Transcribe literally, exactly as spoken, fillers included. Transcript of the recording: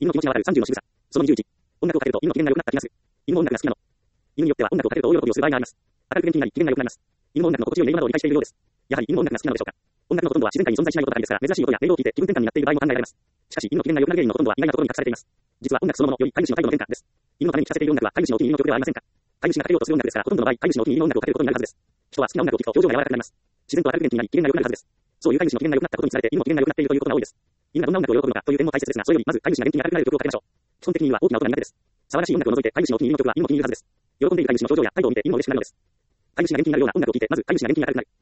犬の気持ちがわかるさんじゅうの仕草。そのにじゅういち。音楽をかけると犬の機嫌が良くなった気がする。犬も音楽が好きなの。犬によっては音楽をかけると大喜びをする場合があります。明るく元気になり、機嫌が良くなります。犬も音楽の心地よい音色などを理解しているようです。やはり犬も音楽が好きなのでしょうか。音楽のほとんどは自然界に存在しないことばかりですから、珍しい音や音色を聞いて気分転換になっている場合も考えられます。しかし、犬の機嫌が良くなる原因のほとんどは意外なところに隠されています。実は音楽そのものより飼い主の態度の変化です。犬のために聴かせている音楽は飼い主のお気に入りの曲ではありませんか。飼い主がかけようとする音楽ですから、ほとんどの場合、飼い主のお気に入りの音楽をかけることになるはずです。人は好きな音楽を聴くと表情が柔らかくなります。自然と明るく元気になり、機嫌が良くなるはずです。そういう飼い主の機嫌が良くなったことにつられて、犬も機嫌が良くなっているということが多いです。犬がどんな音楽を喜ぶのかという点も大切ですが、それよりまず飼い主が元気に明るくなる曲をかけましょう。基本的に犬は大きな音が苦手です。騒がしい音楽を除いて飼い主のお気に入りの曲は犬も気に入るはずです。喜んでいる飼い主の表情や態度を見て犬も嬉しくなるのです。飼い主が元気になるような音楽を聴いて、まず飼い主が元気に明るくなる。